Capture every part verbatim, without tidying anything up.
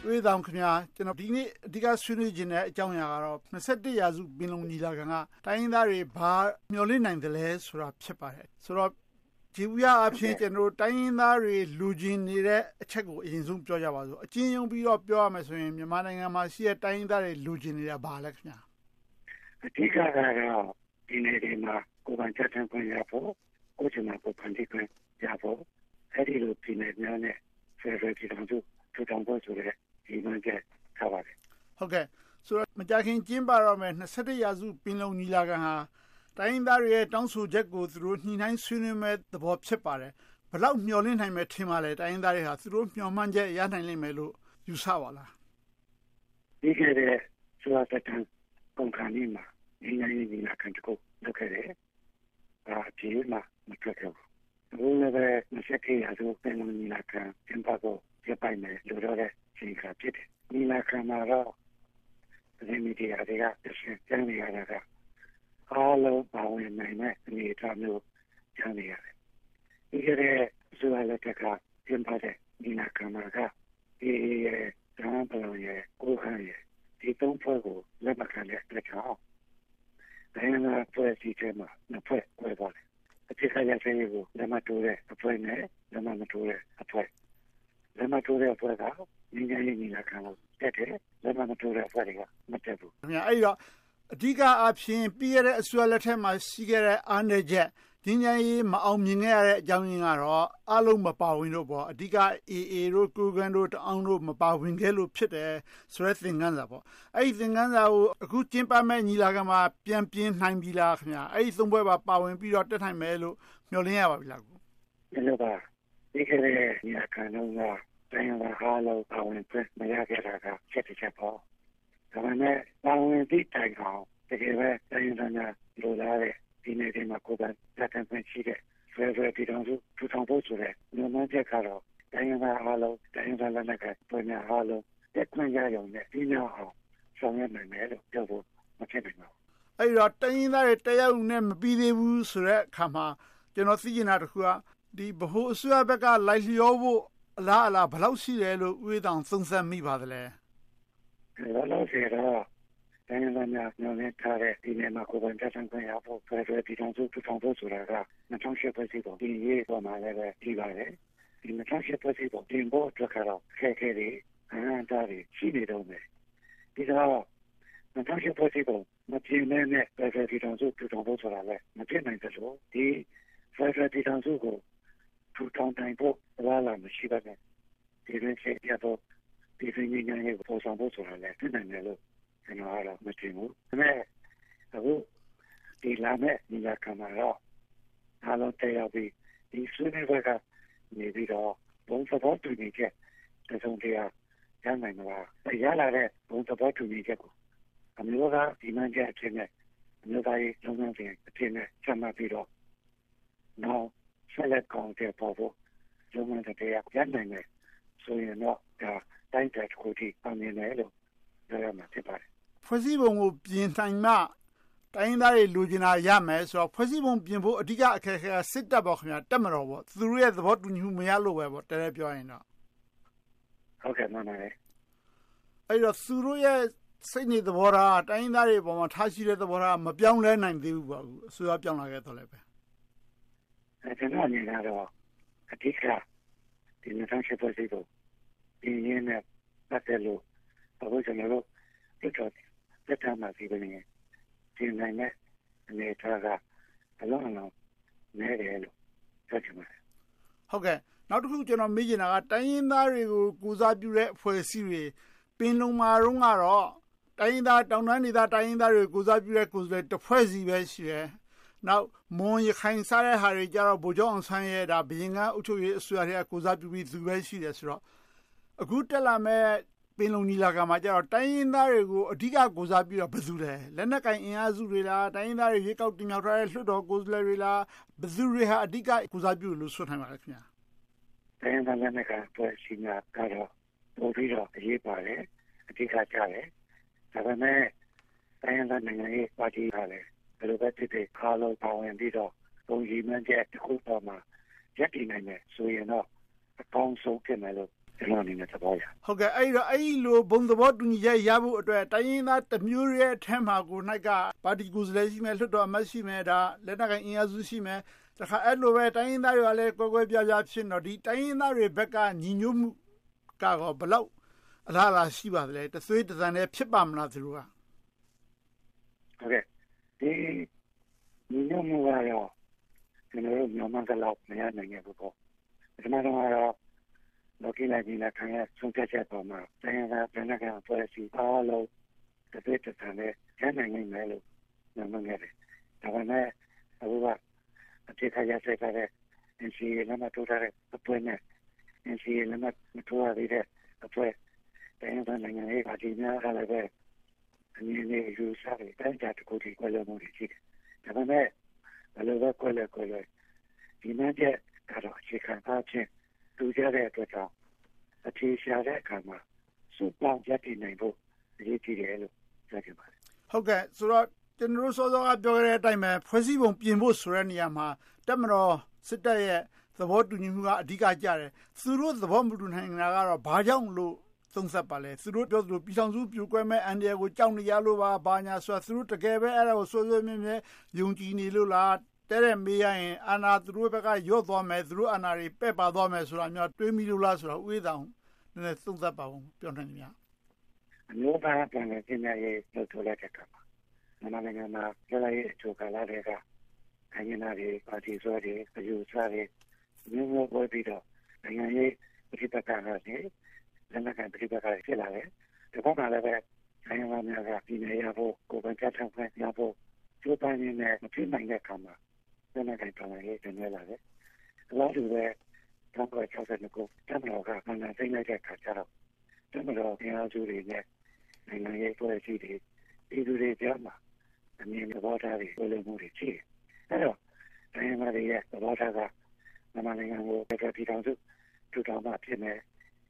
ဝေးတောင်ခင်ဗျာကျွန်တော်ဒီနေ့အဓိကဆွေးနွေးခြင်းတဲ့အကြောင်းအရာကတော့နှစ်ဆယ့်တစ်ရာစုပင်လုံညီလာခံကတိုင်းရင်းသားတွေဘာမျှော်လင့်နိုင်တယ်လဲဆိုတာဖြစ်ပါတယ်ဆိုတော့ဒီဥရအဖြစ်ကျွန်တော်တိုင်းရင်းသားတွေလူချင်းနေတဲ့အချက်ကိုအရင်ဆုံးပြောကြပါစို့အချင်းယုံပြီးတော့ပြောရမယ်ဆိုရင်မြန်မာနိုင်ငံမှာရှိတဲ့တိုင်းရင်းသားတွေလူချင်းနေတာဘာလဲခင်ဗျာအဓိကကတော့ဒီနေ့ဒီမှာကိုယ်ပိုင်ချက်ထန်ခွင့်ရဖို့ကိုယ်ချင်တဲ့ကိုယ်ဖန်တီးခွင့်ရဖို့အဲ့ဒီလိုပြည်နယ်များနဲ့ဖယ်ဒရယ်ပြည်ထောင်စုထူထောင်ဖို့ဆိုတဲ့ဒီမှန်ချက်ထားပါတယ်ဟုတ်ကဲ့ဆိုတော့မကြခင်ကျင်းပတော့မယ်နှစ်ဆယ့်တစ်ရာစုပင်လုံညီလာခံဟာတိုင်းရင်းသားတွေရဲ့တောင်းဆိုချက်ကိုသူတို့ညှိနှိုင်းဆွေးနွေးမဲ့သဘောဖြစ်ပါတယ်ဘယ်လောက်မျှော်လင့်နိုင်မယ်ထင်ပါလဲတိုင်းရင်းသားတွေဟာသူတို့မျှော်မှန်းချက်ရနိုင်လိမ့်မယ်လို့ယူဆပါလားဒီကနေ့ဆိုတာတန်ကုန်ခါနေမှာဒီနေ့ညီလာခံတကူလုပ်ခဲ့တယ်အာဒီမှာမထွက်ခဲ့ဘူးဘုန်းလည်းပဲနှစ်ဆယ့်တစ်ရာစုပင်လုံညီလာခံကျင်းပဖို့ပြပိုင်မယ်လို့တော့တဲ့ချိန်ခါဖြစ်တယ်ညီလာခံမှာတော့ဒီမီဒီယာတွေကရှင်းပြနေရတာကအားလုံးပါဝင်နိုင်တဲ့အနေအထားမျိုးကျန်နေရတယ်ဒီကနေ့ဆိုရတဲ့ကကျင်းပတဲ့ညီလာခံမှာကဒီရဲ့တန်းပလောင်ရဲ့ကိုခန့်ရဲ့ဒီသုံးဖွဲ့ကိုလက်မခံတဲ့အတွက်ကြောင့်တိုင်းနာဖွဲ့စည်းချက်မှာနှစ်ဖွဲ့ခွဲသွားတယ်အဖြစ်ခရတဲ့ကိုလက်မတိုးတဲ့အဖွဲ့နဲ့လက်မမတိုးတဲ့အဖွဲ့လက်မတိုးတဲ့အဖွဲ့ကညီညာရေးညီလာခံကိုတက်တယ်လက်မမတိုးတဲ့အဖွဲ့တွေကမတက်ဘူးခင်ဗျာအဲ့တော့အဓိကအဖြစ်ပြီးရတဲ့အစွဲလက်ထက်မှာရှိခဲ့တဲ့အားနည်းချက်ညီညာရေးမအောင်မြင်ခဲ့ရတဲ့အကြောင်းရင်းကတော့အလုံးမပါဝင်တော့ပေါ့အဓိက အေအေ တို့ကိုကန်တို့တအောင်တို့မပါဝင်ခဲ့လို့ဖြစ်တယ်ဆိုတဲ့သင်ခန်းစာပေါ့အဲ့ဒီသင်ခန်းစာကိုအခုကျင်းပမဲ့ညီလာခံမှာပြန်ပြင်းနိုင်ပြီလားခင်ဗျာအဲ့ဒီသုံးဘွဲပါပါဝင်ပြီးတော့တက်နိုင်မယ်လို့မျှော်လင့်ရပါပြီလားကိုဒီလိုပါဒီကနေ့ညီလာခံတော့တိုင်းရင်းသားအားလုံးပါဝင်ပြမရခဲ့တာကချက်တစ်ချက်ပေါ့ဒါပေမဲ့ပါဝင်ပြီးတိုင်အောင်တကယ်ပဲတိုင်းရင်းသားများလိုလားတဲ့ဒီနေ့ဒီမှာကိုယ်ကတက်တဲ့ဖြစ်ရှိတဲ့ဖယ်ဒရယ်ပြည်ထောင်စုထူထောင်ဖို့ဆိုတဲ့ညွှန်မှန်းချက်ကတော့တိုင်းရင်းသားအားလုံးတိုင်းရင်းသားလက်နက်ကပြည်များအားလုံးတက်ခွင့်ရရုံနဲ့ဒီနောက်အောင်ဆောင်ရွက်နိုင်မယ်လို့ပြောဖို့မဖြစ်နိုင်ပါဘူးအဲ့တော့တိုင်းရင်းသားတွေတရားဥနဲ့မပြီးသေးဘူးဆိုတဲ့အခါမှာကျွန်တော်သိချင်တာတစ်ခုကဒီဗဟိုအစိုးရဘက်ကလိုက်လျောဖို့အလားအလာဘယ်လောက်ရှိတယ်လို့ဦးတောင်သုံးသပ်မိပါသလဲဘယ်လောက်ရှိတော့တိုင်းရင်းသားများညွှန်နေထားတဲ့ဒီနေ့မှာကိုယ်ပိုင်တက်ဆန်းခွင့်ရဖို့ဖယ်ဒရယ်ပြည်ထောင်စုထူထောင်ဖို့ဆိုတာကနှစ်ထောင်ရှစ်ဖွဲ့စည်းပုံဒီရေးပေါ်မှာလည်းပဲဒီပါတယ်ဒီနှစ်ထောင်ရှစ်ဖွဲ့စည်းပုံတင်ဖို့အတွက်ကတော့ခဲခဲတွေအဟံတားတွေရှိနေတော့မယ်ဒီတော့နှစ်ထောင်ရှစ်ဖွဲ့စည်းပုံမပြင်းနဲ့နဲ့ဖယ်ဒရယ်ပြည်ထောင်စုထူထောင်ဖို့ဆိုတာလည်းမဖြစ်နိုင်သလိုဒီဖယ်ဒရယ်ပြည်ထောင်စုကိုထူထောင်နိုင်ဖို့လာလာမရှိပါနဲ့ဒီလိုချက်ပြတော့ဒီလိုညဉ့်ညံ့ရေးပေါ်ဆောင်ဖို့ဆိုတာလည်းဖြစ်နိုင်တယ်လို့ကျွန်တော်ကတော့မထင်ဘူးဒါပေမဲ့အခုဒီလာမဲ့ညီလာခံမှာတော့အားလုံးတရားပြီးဒီဆွေးနွေးပွဲကနေပြီးတော့ဘုံသဘောတူညီချက်တစုံတရာရနိုင်မှာရလာတဲ့ဘုံသဘောတူညီချက်ကိုအမျိုးသားဒီမှန်ချက်အဖြစ်နဲ့အမျိုးသားရေးလုံးဝပြင်အဖြစ်နဲ့ဆက်မှတ်ပြီးတော့နောက်ဆက်လက်ကောင်းတဲ့ပေါ်ဖို့လုံးဝတရားရနိုင်တယ်ဆိုရင်တော့ဒါတိုင်းတဲ့ကိုဒီအမြင်နဲ့လို့ပြောရမှာဖြစ်ပါတယ်ဖွဲ့စည်းပုံကိုပြင်နိုင်မှတိုင်းရင်းသားတွေလူကျင်တာရမယ်ဆိုတော့ဖွဲ့စည်းပုံပြင်ဖို့အဓိကအခက်အခဲကစစ်တပ်ပေါ့ခင်ဗျာတက်မတော်ပေါ့သူတို့ရဲ့သဘောတူညီမှုမရလို့ပဲပေါ့တဲတဲပြောရင်တော့ဟုတ်ကဲ့မှန်ပါတယ်အဲ့တော့သူတို့ရဲ့စိတ်နေသဘောထားတိုင်းရင်းသားတွေပေါ်မှာထားရှိတဲ့သဘောထားမပြောင်းလဲနိုင်သေးဘူးပေါ့အခုအစိုးရပြောင်းလာခဲ့တော့လည်းပဲအဲကျွန်တော်အနေနဲ့တော့အဓိကဒီနှစ်ထောင်ရှစ်ဖွဲ့စည်းပုံဒီရင်းနဲ့ပတ်သက်လို့ဘာလို့ကျွန်တော်တို့ဒီတော့လက်ထမှာဒီပဲနေဒီနိုင်မဲ့အနေထားကအလုံးအလုံးနဲတယ်လို့ပြောချင်ပါတယ်ဟုတ်ကဲ့နောက်တစ်ခုကျွန်တော်မေးချင်တာကတိုင်းရင်းသားတွေကိုကူစားပြုတဲ့အဖွဲ့အစည်းတွေပင်လုံမှာတော့ကတော့တိုင်းရင်းသားတောင်တန်းဒေသတိုင်းရင်းသားတွေကိုကူစားပြုတဲ့ကိုယ်စားလှယ်တစ်ဖွဲ့စီပဲရှိတယ်နောက်မွန်ရခိုင်စားတဲ့ဟာတွေကြတော့ဗိုလ်ချုပ်အောင်ဆန်းရဲ့ဒါဘရင်ကအုပ်ချုပ်ရေးအစိုးရတွေကကူစားပြုပြီးသူပဲရှိတယ်ဆိုတော့အခုတက်လာမဲ့ပင်လုံညီလာခံမှာကျတော့တိုင်းရင်းသားတွေကိုအဓိကကိုစားပြီးတော့ဘယ်သူလဲလက်နက်ကင်အင်အားစုတွေလားတိုင်းရင်းသားတွေရေကောက်တင်မြောက်ထားတဲ့လွှတ်တော်ကိုယ်စားလှယ်တွေလားဘယ်သူတွေဟာအဓိကကိုစားပြုလို့ဆိုနိုင်ပါလဲခင်ဗျာတိုင်းရင်းသားလက်နက်ကပွဲစီညာကတော့ပိုပြီးတော့အရေးပါတယ်အဓိကကြတယ်ဒါပေမဲ့တိုင်းရင်းသားနိုင်ငံရေးပါတီကလည်းဘယ်လိုပဲဖြစ်ဖြစ်အားလုံးပါဝင်ပြီးတော့ပုံရိပ်မှန်းချက်တစ်ခုပေါ်မှာရပ်တည်နိုင်မယ်ဆိုရင်တော့အကောင်းဆုံးဖြစ်မယ်လို့ကျွန်တော်အနေနဲ့သဘောရဟုတ်ကဲ့အဲ့တော့အဲ့လိုဘုံသဘောတူညီချက်ရဖို့အတွက်တိုင်းရင်းသားတစ်မျိုးရဲ့အထက်မှာကို၌ကပါတီကိုယ်စားလှယ်ရှိမယ်လွှတ်တော်အမတ်ရှိမယ်ဒါလက်နက်ကိုင်အင်အားစုရှိမယ်တခါအဲ့လိုပဲတိုင်းရင်းသားတွေကလည်းကွဲကွဲပြားပြားဖြစ်တော့ဒီတိုင်းရင်းသားတွေဘက်ကညီညွတ်မှုကတော့ဘလောက်အလားအလာရှိပါသလဲတသွေးတသံနဲ့ဖြစ်ပါမလားသူတို့ကဟုတ်ကဲ့ဒီညီညွတ်မှုကတော့ကျွန်တော်တို့မြန်မာကလောက်မရနိုင်ဘူးပေါ့ပထမဆုံးကတော့လောကီလာကြီးလာခံရဆုံးဖြတ်ချက်ပေါ်မှာတိုင်းရင်းသားပြည်နယ်ကဖွဲ့စည်းအားလုံးတစ်သက်တစ်ဆန်နဲ့ရနိုင်နိုင်မယ်လို့ညွှန်ခဲ့တယ်ဒါပေမဲ့အခုကအဖြစ်ခရဆက်တဲ့ အန် စီ အေ လက်မှတ်ထိုးထားတဲ့အဖွဲ့နဲ့ အန် စီ အေ လက်မှတ်မထိုးရသေးတဲ့အဖွဲ့တိုင်းရင်းသားနိုင်ငံရေးပါတီများကလည်းပဲအမြင်နဲ့ယူဆတဲ့တိုင်းတာတစ်ခုတည်းကွဲလွဲမှုတွေရှိတယ်ဒါပေမဲ့ဘယ်လိုပဲကွဲလွဲကွဲလွဲဒီမှကျကတော့အခြေခံအားဖြင့်တူကြတဲ့အတွက်ကြောင့်အခြေရှာတဲ့အခါမှာစုပေါင်းရည်တည်နိုင်ဖို့အရေးကြီးတယ်လို့ပြောချင်ပါတယ်ဟုတ်ကဲ့ဆိုတော့ကျွန်တော်တို့စောစောကပြောခဲ့တဲ့အတိုင်းပဲဖွဲ့စည်းပုံပြင်ဖို့ဆိုတဲ့နေရာမှာတက်မတော်စစ်တပ်ရဲ့သဘောတူညီမှုကအဓိကကျတယ်သူတို့သဘောမတူနိုင်တာကတော့ဘာကြောင့်လို့သုံးသပ်ပါလဲသူတို့ပြောသလိုပြည်ထောင်စုပြိုကွဲမဲ့အန်ဒီယာကိုကြောက်နေရလို့ပါဘာညာဆိုသူတို့တကယ်ပဲအဲ့ဒါကိုဆွဆွမြဲမြဲယုံကြည်နေလို့လားတဲ့တဲ့မေးရရင်အာနာသူတို့ဘက်ကရော့သွားမယ်သူတို့အာနာတွေပဲ့ပါသွားမယ်ဆိုတာမျိုးတွေးမိလို့လားဆိုတော့ဥေးတောင်နည်းနည်းသုံးသပ်ပါဦးပြောနိုင်ကြအမျိုးသားပြန်လည်ပြင်ရရေးလုပ်ထုတ်လိုက်တဲ့အခါမှာမြန်မာနိုင်ငံမှာပြည်လာရေးအချို့ကာလတွေကခိုင်နာတွေပါတီစွဲတွေအယူဆတွေမျိုးမျိုးပေါ်ပြီးတော့နိုင်ငံရေးပြည်ပကကနေလက်နက်ကန်ပြည်ပကဖြစ်လာတယ်ဒီဘက်ကလည်းပဲနိုင်ငံများကပြည်နေရဖို့ကိုယ်ပိုင်ပြဋ္ဌာန်းခွင့်ရဖို့ကျိုးပန်းနေနဲ့မဖြစ်နိုင်တဲ့အခါမှာလက်နက်ကန်ပြန်ရေးတင်ရလာတယ်။ဒါလိုပဲတောင်ပေါ်၆၂ခုတမတော်ကမှန်တယ်သိလိုက်တဲ့အခါကျတော့တမတော်အင်အားစုတွေနဲ့နိုင်ငံရေးဖွဲ့စည်းတွေပြည်သူတွေကြားမှာအမြင်သဘောထားတွေပြောလို့မှုတွေရှိတယ်။အဲတော့တိုင်းမှာရဲ့သဘောထားကမြန်မာနိုင်ငံကိုပြည်ထောင်စုထူထောင်မှဖြစ်နေ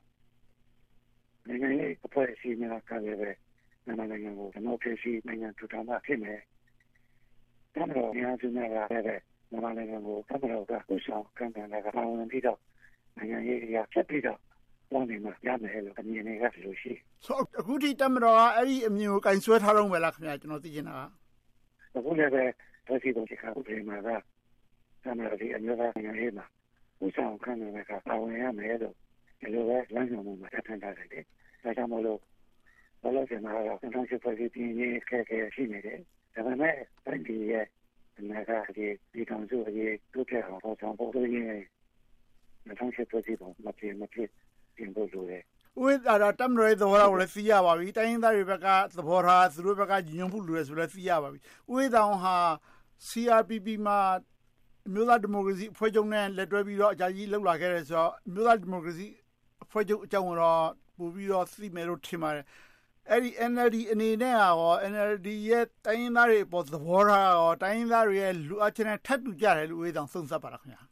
နိုင်ငံရေးအဖွဲ့အစည်းများကလည်းပဲမြန်မာနိုင်ငံကိုဒီမိုကရေစီနိုင်ငံထူထောင်မှဖြစ်နေတမတော်အင်အားစုများကလည်းမြန်မာနိုင်ငံကိုတမတော်ကဥဆောင်ကမ်းပြန်လာကပါဝင်ပြီးတော့နိုင်ငံရေးအရာဖြစ်ပြီးတော့ပေါင်းနေမှာရမယ်လို့အမြင်တွေကဒီလိုရှိဆိုအခုထိတမတော်ကအဲ့ဒီအမြင်ကိုကင်ဆွဲထားတော့မယ်လားခင်ဗျာကျွန်တော်သိချင်တာကအခုလည်းပဲဖွဲ့စည်းပုံချက်ကဥပဒေမှာကတမတော်ဒီအမျိုးသားနိုင်ငံရေးမှာဥဆောင်ကမ်းပြန်လာကပါဝင်ရမယ်လို့ဒီလိုပဲလမ်းညွှန်မှုမှာထပ်ထပ်ထားတယ်လေဒါကြောင့်မို့လို့ဘာလို့ကျွန်တော်က၂၀၁၈ပြည်နေခဲ့ခဲ့ရှိနေတယ်ဒါပေမဲ့တိုင်းပြည်ရဲ့အနာဂတ်အရေးဒီကောင်စုအရေးတိုးတက်အောင်ပေါ်ဆောင်ဖို့ဆိုရင်၂၀၁၈ပြည်ပုံမဖြစ်မဖြစ်ပြင်ဖို့လိုတယ်ဥပဒေတော့တမတော်ရဲ့သဘောထားကိုလည်းသိရပါပြီတိုင်းရင်းသားတွေဘက်ကသဘောထားသူတို့ဘက်ကညီညွတ်မှုလိုတယ်ဆိုလည်းသိရပါပြီဥပဒေတောင်ဟာ စီ အာർ ပီ ပီ မှာအမျိုးသားဒီမိုကရေစီအဖွဲ့ချုပ်နဲ့လက်တွဲပြီးတော့အကြကြီးလှုပ်လာခဲ့တယ်ဆိုတော့အမျိုးသားဒီမိုကရေစီအဖွဲ့ချုပ်အကြောင်းတော့ပို့ပြီးတော့သိမယ်လို့ထင်ပါတယ်အဲ့ဒီ အန် အယ်လ် ဒီ အနေနဲ့ရော အန် အယ်လ် ဒီ ရဲ့တိုင်းရင်းသားတွေပေါ်သဘောထားရောတိုင်းရင်းသားတွေရဲ့လူအချင်းနဲ့ထပ်တူကြတယ်လို့ဦးတောင်သုံးသပ်ပါလားခင်ဗျာ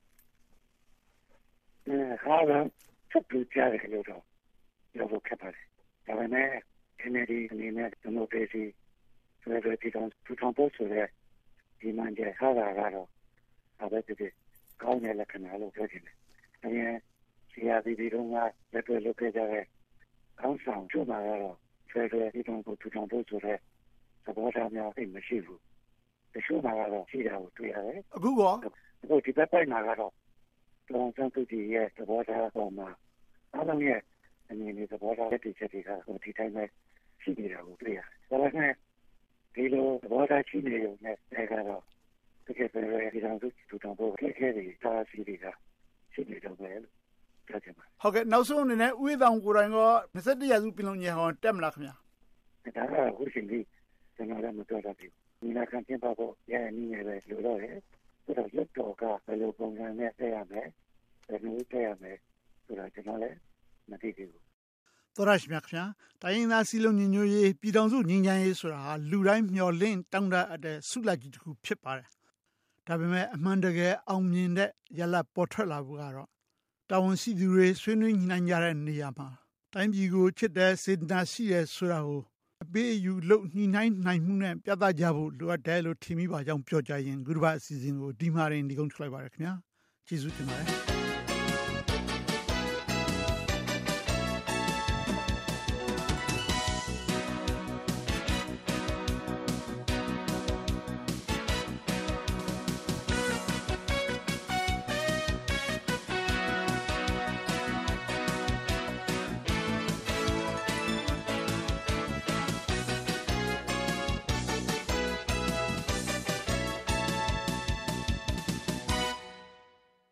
အဲဟာကထပ်တူကြတယ်လို့တော့ပြောဖို့ခက်ပါတယ်ဒါပေမဲ့ အန် အယ်လ် ဒီ အနေနဲ့ဒီမိုကရေစီဆိုတဲ့ပြည်ထောင်စုထောင်ဖို့ဆိုတဲ့ဒီမှန်တဲ့ဟာကတော့အဘက်တည်းကောင်းတဲ့လက္ခဏာလို့ပြောချင်တယ်အရင်စီ အာർ ပီ ပီ တုန်းကလက်တွေ့လုပ်ခဲ့ကြတဲ့ကောင်းဆောင်ကျမှာတော့ဆွဲဆွဲပြည်ထောင်စုထူထောင်ဖို့ဆိုတဲ့သဘောထားများသိမရှိဘူးတချို့မှာတော့ရှိတာကိုတွေ့ရတယ်အခုကောအခုဒီဘက်ပိုင်းမှာကတော့တောင်စံသူကြီးရဲ့သဘောထားပေါ်မှာအားလုံးရဲ့အမြင်နဲ့သဘောထားတဲ့ချက်တွေကဟိုဒီတိုင်းပဲရှိနေတာကိုတွေ့ရတယ်ဒါပေမဲ့ဒီလိုသဘောထားရှိနေရုံနဲ့အဲကတော့တကယ်ပဲပြည်ထောင်စုထူထောင်ဖို့အခက်အခဲတွေတားဆီးတွေကရှိနေတော့ပဲလို့ပြောချင်ပါတယ်ဟုတ်ကဲ့နောက်ဆုံးအနေနဲ့ဥေးတောင်ကိုယ်တိုင်က၂၁ရာစုပြည်လုံးညီဟောင်းတက်မလားခင်ဗျာဒါကအခုချိန်ကြီးကျွန်တော်လည်းမပြောတတ်ဘူးဒီနာခံပြင်ပါဖို့ရရနည်းနဲ့ပဲလို့တော့ရတယ်ဆိုတော့ရုပ်တော်ကဘယ်လိုပုံစံနဲ့တက်ရမယ်ဘယ်လိုတက်ရမယ်ဆိုတော့ကျွန်တော်လည်းမသိသေးဘူးသောရရှိမြခင်ဗျာတိုင်းရင်းသားစည်းလုံးညီညွတ်ရေးပြည်ထောင်စုညီညွတ်ရေးဆိုတာဟာလူတိုင်းမျှော်လင့်တောင်းတအပ်တဲ့ဆုလက်ကြီးတစ်ခုဖြစ်ပါတယ်ဒါပေမဲ့အမှန်တကယ်အောင်မြင်တဲ့ရလဒ်ပေါ်ထွက်လာဖို့ကတော့တာဝန်ရှိသူတွေဆွေးနွေးညှိနှိုင်းကြတဲ့နေရာမှာတိုင်းပြည်ကိုချစ်တဲ့စေတနာရှိတဲ့ဆိုတာကိုအပေးအယူလုပ်ညှိနှိုင်းနိုင်မှုနဲ့ပြသကြဖို့လိုအပ်တယ်လို့ထင်မိပါကြောင်းပြောကြရင်ခုတစ်ပတ်အစီအစဉ်ကိုဒီမှာရင်ဒီကုန်းထွက်လိုက်ပါရခင်ဗျာကျေးဇူးတင်ပါတယ်